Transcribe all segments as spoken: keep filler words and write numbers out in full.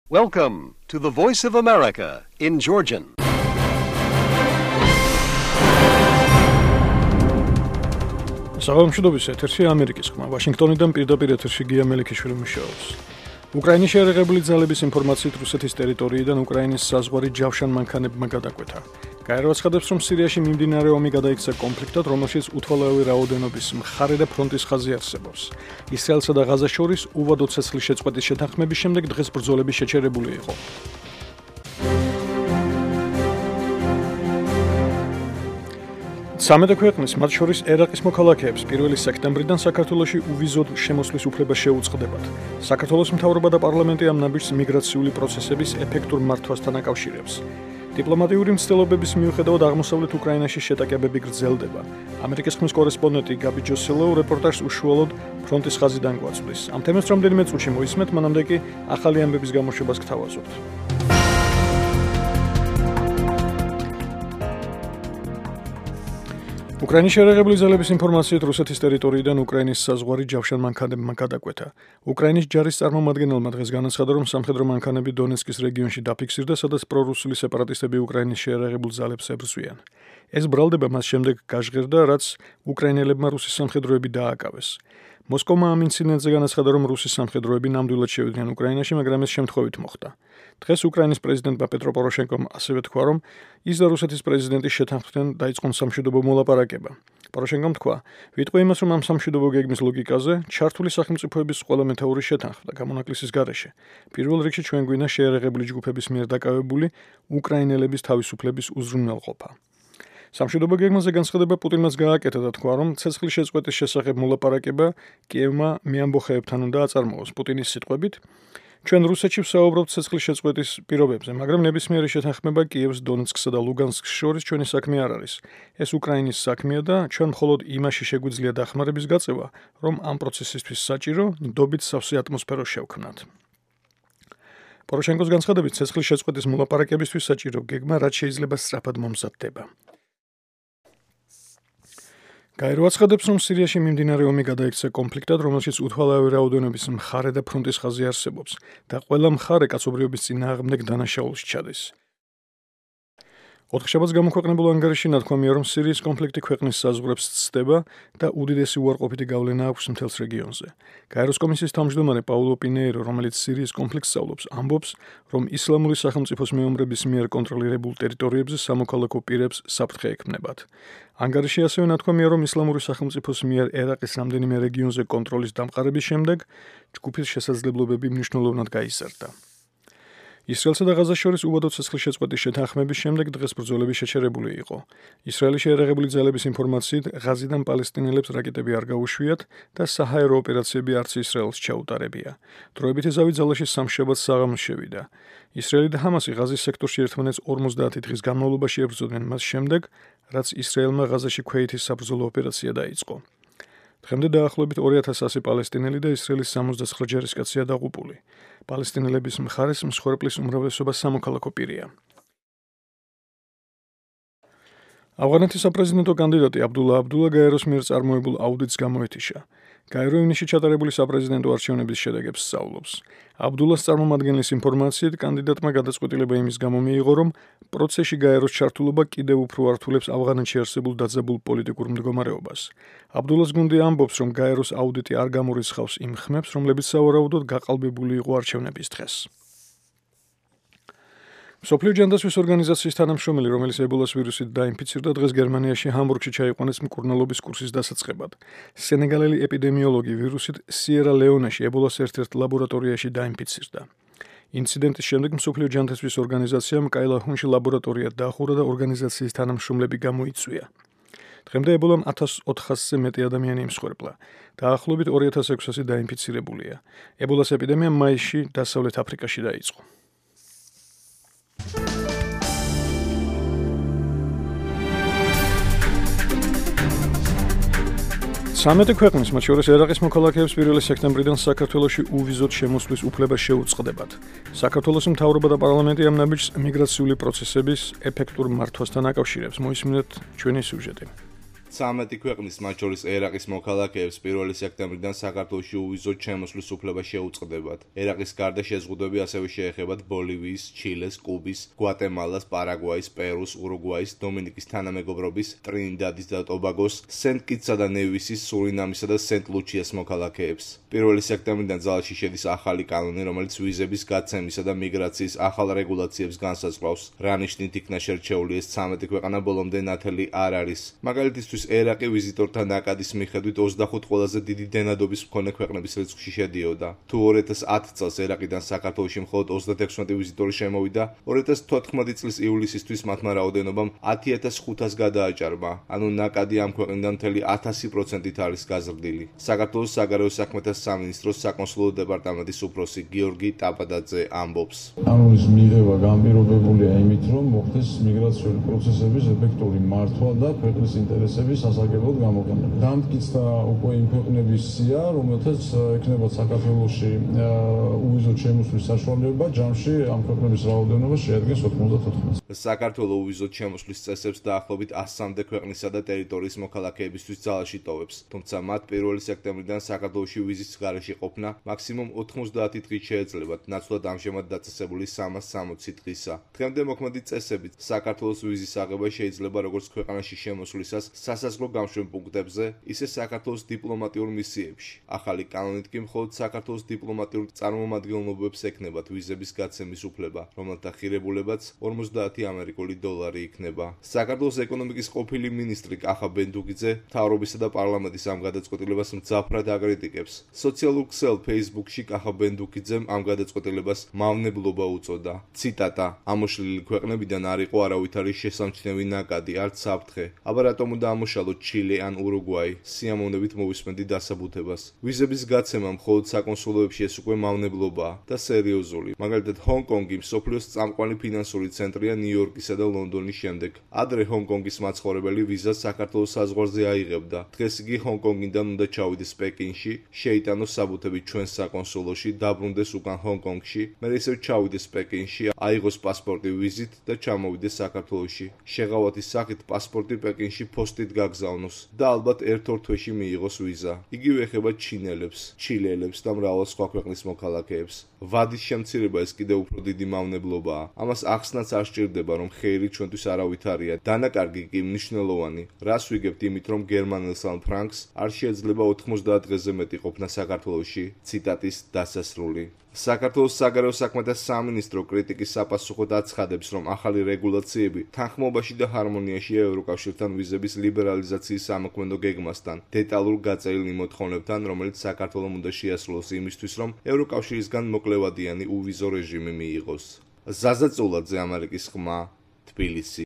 Welcome to the Voice of America in Georgian. საღამოშობების ეთერში ამერიკის ხმა ვაშინგტონიდან პირდაპირ ეთერში გია მელიქიშვილი მუშაობს. უკრაინის შეერაღებული ძალების ინფორმაციით რუსეთის ტერიტორიიდან უკრაინის საზღვარი ჯავშან მანქანებმა გადაკვეთა. გაერო აცხადებს, რომ სირიაში მიმდინარე ომი გადაიქცა კონფლიქტად, რომელშიც უთვალავი რაოდენობის მხარე და ფრონტის ხაზი არსებობს. ისრაელსა და ღაზას შორის უვადო ცეცხლის შეწყვეტის შეთანხმების შემდეგ დღეს ბრძოლები შეჩერებული იყო. სამედე ქვეყნის, მათ შორის ერაყის მოქალაქეებს პირველი სექტემბრიდან საქართველოში უვიზოდ შემოსვლის უფლება შეუწყდებათ. საქართველოს მთავრობა და პარლამენტი ამ ნაბიჯს მიგრაციული პროცესების ეფექტურ მართვასთან აკავშირებს. დიპლომატიური მცდელობების მიუხედავად აღმოსავლეთ უკრაინაში შეტაკებები გრძელდება. ამერიკის ხმის კორესპონდენტი გაბი ჯოსელო რეპორტაჟს უშუალოდ ფრონტის ხაზიდან გვაწვდის. ამ თემას რამდენიმე წუთში მოისმენთ, მანამდე კი ახალი ამბების გამოშვებას გთავაზობთ. უკრაინის შეერაღებული ძალების ინფორმაციით რუსეთის ტერიტორიიდან უკრაინის საზღვარი ჯავშან მანქანებმა გადაკვეთა. უკრაინის ჯარის წარმომადგენელმა დღეს განაცხადა, რომ სამხედრო მანქანები დონეცკის რეგიონში დაფიქსირდა, სადაც პრორუსული სეპარატისტები უკრაინის შეერაღებულ ძალებს ებრძვიან. ეს ბრალდება მას შემდეგ გაჟღერდა, რაც უკრაინელებმა რუსის სამხედროები დააკავეს. მოსკოვმა ამ ინციდენტზე განაცხადა, რომ რუსის სამხედროები ნამდვილად შევიდნენ უკრაინაში, მაგრამ ეს შემთხვევით მოხდა. დღეს უკრაინის პრეზიდენტმა პეტრო პოროშენკომ ასევე თქვა, რომ ის და რუსეთის პრეზიდენტი შეთანხმდნენ დაიწყონ სამშვიდობო მოლაპარაკება. პოროშენკომ თქვა, ვიტყვი იმას, რომ ამ სამშვიდობო გეგმის ლოგიკაზე ჩართული სახელმწიფოების ყველა მეთაური შეთანხმდა გამონაკლისის გარეშე. პირველ რიგში ჩვენ გვინდა შეერაღებული ჯგუფების მიერ დაკავებული უკრაინელების თავისუფლების უზრუნველყოფა. სამშვიდობო გეგმაზე განცხადება პუტინმაც გააკეთა და თქვა, რომ ცეცხლის შეწყვეტის შესახებ მოლაპარაკება კიევმა მეამბოხეებთან უნდა აწარმოოს. პუტინის სიტყვებით, ჩვენ რუსეთში ვსაუბრობთ ცეცხლის შეწყვეტის პირობებზე, მაგრამ ნებისმიერი შეთანხმება კიევს, დონეცკსა და ლუგანსკს შორის ჩვენი საქმე არ არის. ეს უკრაინის საქმეა და ჩვენ მხოლოდ იმაში შეგვიძლია დახმარების გაწევა, რომ ამ პროცესისთვის საჭირო ნდობით სავსე ატმოსფერო შევქმნათ. პოროშენკოს განცხადებით, ცეცხლის შეწყვეტის მოლაპარაკებისთვის საჭირო გეგმა, რაც შეიძლება სწრაფად მომზადდება. გაერო აცხადებს, რომ სირიაში მიმდინარე ომი გადაიქცა კონფლიქტად, რომელშიც უთვალავი რაოდენობის მხარე და ფრონტის ხაზი არსებობს და ყველა მხარე კაცობრიობის წინააღმდეგ დანაშაულს ჩადის. ოთხშაბათს გამოქვეყნებულ ანგარიში ნათქვამია, რომ სირიის კონფლიქტი ქვეყნის საზღვრებს ცდება და უდიდესი უარყოფითი გავლენა აქვს მთელს რეგიონზე. გაეროს კომისიის თავმჯდომარე პაულო პინეირო, რომელიც სირიის კონფლიქტს სწავლობს, ამბობს, რომ ისლამური სახელმწიფოს მეომრების მიერ კონტროლირებულ ტერიტორიებზე სამოქალაქო პირებს საფრთხე ექმნებათ. ანგარიში ასევე ნათქვამია, რომ ისლამური სახელმწიფოს მიერ ერაყის რამდენიმე რეგიონზე კონტროლის დამყარების შემდეგ ჯგუფის შესაძლებლობები მნიშვნელოვნად გაიზარდა. ისრაელსა და ღაზას შორის უვადო ცეცხლის შეწყვეტის შეთანხმების შემდეგ დღეს ბრძოლები შეჩერებული იყო. ისრაელის შეერაღებული ძალების ინფორმაციით, ღაზიდან პალესტინელებს რაკეტები არ გაუშვიათ და საჰაერო ოპერაციები არც ისრაელს ჩაუტარებია. დროებითი ზავი ძალაში სამშაბათს საღამოს შევიდა. ისრაელი და ჰამასი ღაზის სექტორში ერთმანეთს ორმოცდაათი დღის განმავლობაში ებრძოდნენ მას შემდეგ, რაც ისრაელმა ღაზაში ქვეითის საბრძოლო ოპერაცია დაიწყო. დღემდე დაახლოებით ორი ათას ასი პალესტინელი და ისრაელის სამოცდაცხრა ჯარისკაცია დაღუპული. პალესტინელების მხარეს მსხვერპლის უმრავლესობა სამოქალაქო პირია. ავღანეთის საპრეზიდენტო კანდიდატი აბდულა აბდულა გაეროს მიერ წარმოებულ აუდიტს გამოეთიშა. გაერო ივნისში ჩატარებული საპრეზიდენტო არჩევნების შედეგებს სწავლობს. აბდულას წარმომადგენლის ინფორმაციით, კანდიდატმა გადაწყვეტილება იმის გამო მიიღო, რომ პროცესში გაეროს ჩართულობა კიდევ უფრო ართულებს ავღანეთში არსებულ დაძაბულ პოლიტიკურ მდგომარეობას. აბდულას გუნდი ამბობს, რომ გაეროს აუდიტი არ გამორიცხავს იმ ხმებს, რომლებიც სავარაუდოდ გაყალბებული იყო არჩევნების დღეს. მსოფლიო ჯანდაცვის ორგანიზაციის თანამშრომელი, რომელიც ებოლას ვირუსით დაინფიცირდა, დღეს გერმანიაში ჰამბურგში ჩაიყვანეს მკურნალობის კურსის დასაწყებად. სენეგალელი ეპიდემიოლოგი ვირუსით სიერა-ლეონეში ებოლას ერთ-ერთ ლაბორატორიაში დაინფიცირდა. ინციდენტის შემდეგ მსოფლიო ჯანდაცვის ორგანიზაციამ კაილახუნში ლაბორატორია დაახურა და ორგანიზაციის თანამშრომლები გამოიწვია. დღემდე ებოლამ ათას ოთხასზე მეტი ადამიანი იმსხვერპლა. დაახლოებით ორი ათას ექვსი ათასი დაინფიცირებულია. ებოლას ეპიდემია მაისში დასავლეთ აფრიკაში დაიწყო. სამედე ქვეყნის, მათ შორის ერაყის მოქალაქეებს პირველი სექტემბრიდან საქართველოში უვიზოდ შემოსვლის უფლება შეუწყდებათ. საქართველოს მთავრობა და პარლამენტი ამ ნაბიჯს მიგრაციული პროცესების ეფექტურ მართვასთან აკავშირებს. მოისმინეთ ჩვენი სიუჟეტი. ცამეტი ქვეყნის, მათ შორის ერაყის მოქალაქეებს პირველი სექტემბრიდან საქართველოში უვიზოდ შემოსვლის უფლება შეუწყდებათ. ერაყის გარდა შეზღუდვები ასევე შეეხებათ ბოლივიის, ჩილეს, კუბის, გვატემალას, პარაგვაის, პერუს, ურუგვაის, დომინიკის თანამეგობრობის, ტრინიდადის და ტობაგოს, სენტ-კიტსა და ნევისის, სურინამისა და სენტ-ლუჩიას მოქალაქეებს. პირველი სექტემბრიდან ძალაში შედის ახალი კანონი, რომელიც ვიზების გაცემისა და მიგრაციის ახალ რეგულაციებს განსაზღვრავს. რა ნიშნით იქნა შერჩეული ეს ცამეტი ქვეყანა ბოლომდე ნათელი არ არის. მაგალითისთვის ერაყი ვიზიტორთა ნაკადის მიხედვით ოცდახუთ ყველაზე დიდი დენადობის მქონე ქვეყნების რიცხვში შედიოდა. თუ ორი ათას ათი წელს ერაყიდან საქართველოში მხოლოდ ოცდათექვსმეტი ვიზიტორი შემოვიდა, ორი ათას თოთხმეტი წლის ივლისისთვის მათმა რაოდენობამ ათი ათას ხუთას გადააჭარბა. ანუ ნაკადი ამ ქვეყნიდან მთელი ათასი პროცენტით არის გაზრდილი. საქართველოს საგარეო საქმეთა სამინისტროს საკონსულო დეპარტამენტის უფროსი გიორგი ტაპადაძე ამბობს. კანონის მიღება განპირობებულია იმით, რომ მოხდეს მიგრაციული პროცესების ეფექტური მართვა და ქვეყნის ინტერესების სასარგებლოდ გამოყენება. დამტკიცდა უკვე იმ ქვეყნების სია, რომელთაც ექნება საქართველოში უვიზოდ შემოსვლის საშუალება, ჯამში ამ ქვეყნების რაოდენობა შეადგენს ოთხმოცდათოთხმეტს. საქართველო უვიზოდ შემოსვლის წესებს დაახლოებით ასამდე ქვეყნისა და ტერიტორიის მოქალაქეებისთვის ძალაში ტოვებს, თუმცა მათ პირველი სექტემბრიდან საქართველოში ვიზის გარეშე ყოფნა მაქსიმუმ ოთხმოცდაათი დღით შეეძლებათ, ნაცვლად ამჟამად დაწესებული სამას სამოცი დღისა. დღემდე მოქმედი წესებით საქართველოს ვიზის აღება შეიძლება როგორც ქვეყანაში შემოსვლისას სასაზღვრო გამშვენ პუნქტებზე, ისე საქართველოს დიპლომატიურ მისიებში. ახალი კანონით კი მხოლოდ საქართველოს დიპლომატიურ წარმომადგენლობებს ექნებათ ვიზების გაცემის უფლება, რომელთა ღირებულებაც ორმოცდაათი ამერიკული დოლარი იქნება. საქართველოს ეკონომიკის ყოფილი მინისტრი კახა ბენდუგიძე მთავრობისა და პარლამენტის ამ გადაწყვეტილებას მძაფრად აკრიტიკებს. სოციალურ ქსელ Facebook-ში კახა ბენდუგიძემ ამ გადაწყვეტილებას მავნებლობა უწოდა. ციტატა: ამოშლილი ქვეყნებიდან არ იყო არავითარი შესამჩნევი ნაკადი, არც საფრთხე. აბა რატომ უნდა ამოშალოთ ჩილე ან ურუგვაი? სიამოვნებით მოვისმენდი დასაბუთებას. ვიზების გაცემა მხოლოდ საკონსულოებში ეს უკვე მავნებლობაა და სერიოზული. მაგალითად, ჰონგ-კონგი მსოფლიოს წამყვანი ფინანსური ცენტრია ნიუ-იორკისა და ლონდონის შემდეგ. ადრე ჰონგ-კონგის მაცხოვრებელი ვიზას საქართველოს საზღვარზე აიღებდა. დღეს იგი ჰონგ-კონგიდან უნდა ჩავიდეს პეკინში, შეიტანოს საბუთები ჩვენ საკონსულოში, დაბრუნდეს უკან ჰონგ-კონგში, მერე ისევ ჩავიდეს პეკინში, აიღოს პასპორტი ვიზით და ჩამოვიდეს საქართველოში. შეღავათის სახით პასპორტი პეკინში პოსტით გაგზავნოს და ალბათ ერთ-ორ თვეში მიიღოს ვიზა. იგივე ეხება ჩინელებს, ჩილელებს და მრავალ სხვა ქვეყნის მოქალაქეებს. ვადის შემცირება ეს კიდევ უფრო დიდი მავნებლობაა. ამას ახსნაც არ სჭირდება, რომ ხეირი ჩვენთვის არავითარია. დანაკარგი კი მნიშვნელოვანი. რას ვიგებთ იმით, რომ გერმანელს ან ფრანკს არ შეიძლება ოთხმოცდაათ დღეზე მეტი ყოფნა საქართველოში? ციტატის დასასრული. საქართველოს საგარეო საქმეთა სამინისტრო კრიტიკის საპასუხოდ აცხადებს, რომ ახალი რეგულაციები თანხმობაში და ჰარმონიაშია ევროკავშირთან ვიზების ლიბერალიზაციის სამოქმედო გეგმასთან, დეტალურ გაწერილ მოთხოვნებთან, რომელიც საქართველომ უნდა შეასრულოს იმისთვის, რომ ევროკავშირისგან მოკლევადიანი უვიზო რეჟიმი მიიღოს. ზაზა წულაძე, ამერიკის ხმა, თბილისი.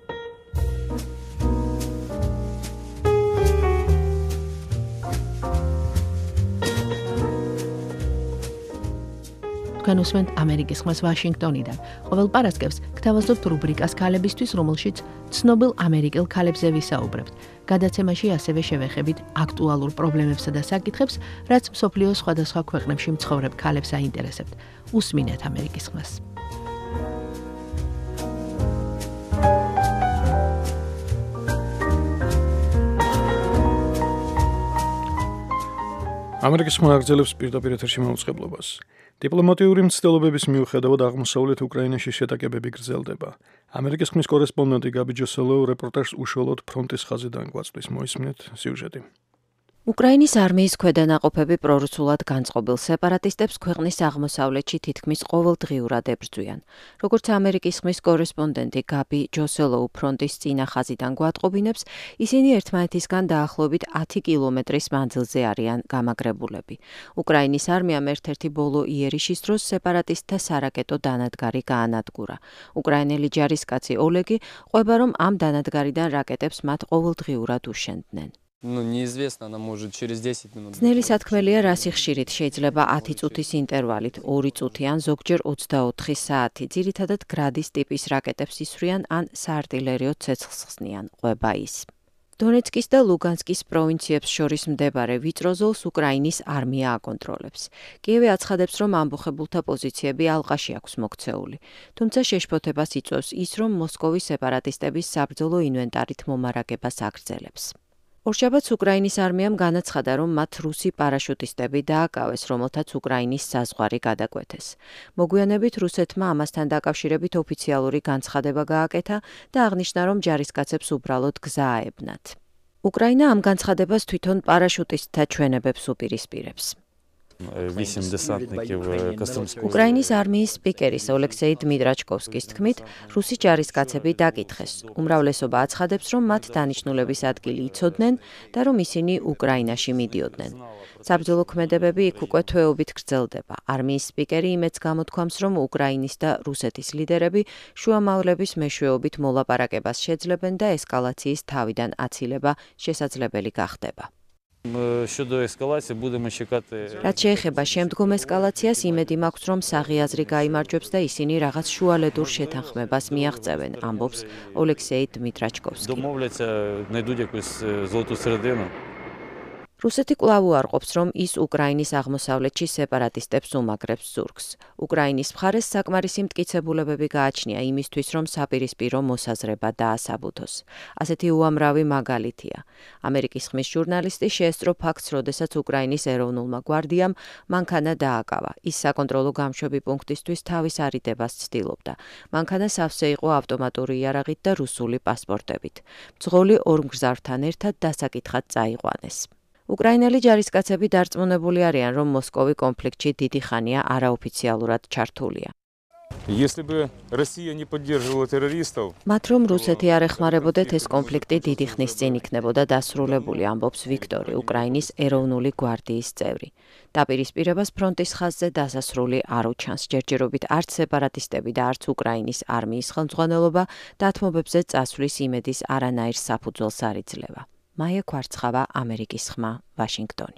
თქვენ უსმენთ ამერიკის ხმას ვაშინგტონიდან. ყოველ პარასკევს გთავაზობთ რუბრიკას ქალებისთვის, რომელშიც ცნობილ ამერიკელ ქალებზე ვისაუბრებთ. გადაცემაში ასევე შევეხებით აქტუალურ პრობლემებსა და საკითხებს, რაც მსოფლიოს სხვადასხვა ქვეყნებში მცხოვრებ ქალებს აინტერესებთ. უსმინეთ ამერიკის ხმას. ამერიკის ხმა აგრძელებს პირდაპირ ეთერში მაუწყებლობას. დიპლომატიური მცდელობების მიუხედავად აღმოსავლეთ უკრაინაში შეტაკებები გრძელდება. ამერიკის ხმის კორესპონდენტი გაბი ჯოსელო რეპორტაჟს უშუალოდ ფრონტის ხაზიდან გვაწვდის. მოისმინეთ სიუჟეტი. უკრაინის არმიის ქვედანაყოფები პრორუსულად განწყობილ სეპარატისტებს ქვეყნის აღმოსავლეთში თითქმის ყოველდღიურად ებრძვიან. როგორც ამერიკის ხმის კორესპონდენტი გაბი ჯოსელოუ ფრონტის წინა ხაზიდან გვატყობინებს, ისინი ერთმანეთისგან დაახლოებით ათი კილომეტრის მანძილზე არიან გამაგრებულები. უკრაინის არმიამ ერთ-ერთი ბოლო იერიშის დროს სეპარატისტთა სარაკეტო დანადგარი გაანადგურა. უკრაინელი ჯარისკაცი ოლეგი ყვება, რომ ამ დანადგარიდან რაკეტებს მათ ყოველდღიურად უშენდნენ. ძნელი სათქმელია, რა სიხშირით შეიძლება ათი წუთის ინტერვალით, ორი წუთი ან ზოგჯერ ოცდაოთხი საათი. ძირითადად გრადის ტიპის რაკეტებს ისვრიან ან საარტილერიო ცეცხლს ხსნიან, ყვება ის. დონეცკის და ლუგანსკის პროვინციებს შორის მდებარე ვიწრო ზოლს უკრაინის არმია აკონტროლებს. კიევი აცხადებს, რომ ამბოხებულთა პოზიციები ალყაში აქვს მოქცეული. თუმცა შეშფოთებას იწვევს ის, რომ მოსკოვის სეპარატისტების საბრძოლო ინვენტარით მომარაგებას აგრძელებს. ორშაბათს უკრაინის არმიამ განაცხადა, რომ მათ რუსი პარაშუტისტები დააკავეს, რომელთაც უკრაინის საზღვარი გადაკვეთეს. მოგვიანებით რუსეთმა ამასთან დაკავშირებით ოფიციალური განცხადება გააკეთა და აღნიშნა, რომ ჯარისკაცებს უბრალოდ გზა აებნათ. უკრაინა ამ განცხადებას თვითონ პარაშუტისტთა ჩვენებებს უპირისპირებს. უკრაინის არმიის სპიკერის ოლექსეი დმიტრაჩკოვსკის თქმით, რუსი ჯარისკაცები დაკითხეს. უმრავლესობა აცხადებს, რომ მათ დანიშნულების ადგილი იცოდნენ და რომ ისინი უკრაინაში მიდიოდნენ. საბრძოლო ქმედებები იქ უკვე თვეობით გრძელდება. არმიის სპიკერი იმედს გამოთქვამს, რომ უკრაინის და რუსეთის ლიდერები შუამავლების მეშვეობით მოლაპარაკებას შეძლებენ და ესკალაციის თავიდან აცილება შესაძლებელი გახდება. რაც შეეხება შემდგომ ესკალაციას, იმედი მაქვს, რომ საღი გაიმარჯვებს და ისინი რაღაც შუალედურ შეთანხმებას მიაღწევენ, ამბობს ოლექსეი დმიტრაჩკოვსკი. რუსეთი კვლავ უარყოფს, რომ ის უკრაინის აღმოსავლეთში სეპარატისტებს უმაგრებს ზურგს. უკრაინის მხარეს საკმარისი მტკიცებულებები გააჩნია იმისთვის, რომ საპირისპირო მოსაზრება დაასაბუთოს. ასეთი უამრავი მაგალითია. ამერიკის ხმის ჟურნალისტი შეესწრო ფაქტს, როდესაც უკრაინის ეროვნულმა გვარდიამ მანქანა დააკავა. ის საკონტროლო გამშვები პუნქტისთვის თავის არიდებას ცდილობდა. მანქანა სავსე იყო ავტომატური იარაღით და რუსული პასპორტებით. მძღოლი ორ მგზავრთან ერთად დასაკითხად წაიყვანეს. უკრაინელი ჯარისკაცები დარწმუნებული არიან, რომ მოსკოვი კონფლიქტში დიდი ხანია არაოფიციალურად ჩართულია. მათ რომ რუსეთი არ ეხმარებოდეთ, ეს კონფლიქტი დიდი ხნის წინ იქნებოდა დასრულებული, ამბობს ვიქტორი, უკრაინის ეროვნული გვარდიის წევრი. დაპირისპირებას ფრონტის ხაზზე დასასრული არ უჩანს. ჯერჯერობით არც სეპარატისტები და არც უკრაინის არმიის ხელმძღვანელობა დათმობებზე წასვლის იმედის არანაირ საფუძველს არ იძლევა. მაია კვარცხავა, ამერიკის ხმა, ვაშინგტონი.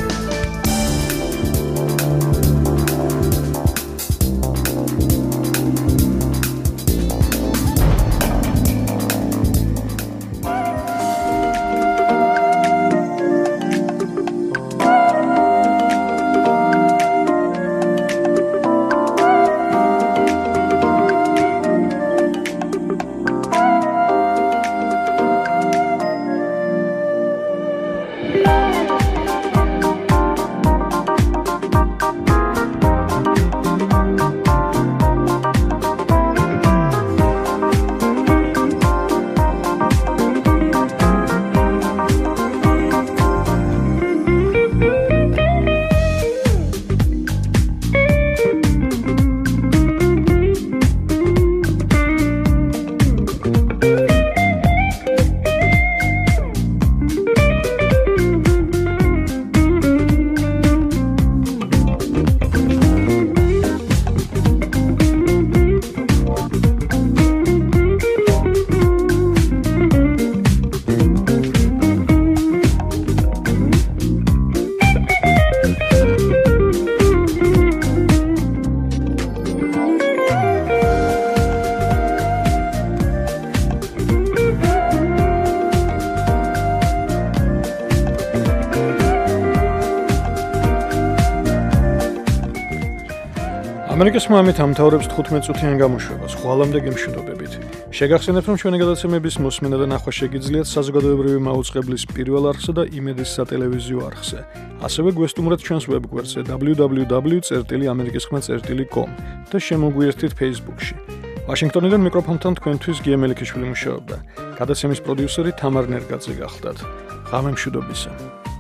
ამერიკის მამით ამთავრებს თხუთმეტ წუთიან გამოშვებას, ხვალამდე გემშვიდობებით. შეგახსენებთ, რომ ჩვენი გადაცემების მოსმენა და ნახვა შეგიძლიათ საზოგადოებრივი მაუწყებლის პირველ არხსა და იმედის სატელევიზიო არხზე. ასევე გვესტუმრეთ ჩვენს ვებგვერდზე დაბლიუ დაბლიუ დაბლიუ წერტილი ამერიკის ხმა წერტილი კომ და შემოგვიერთდით Facebook-ში. ვაშინგტონიდან მიკროფონთან თქვენთვის გია მელიქიშვილი მუშაობდა. გადაცემის პროდიუსერი თამარ ნერგაძე გახლდათ. ღამე მშვიდობისა.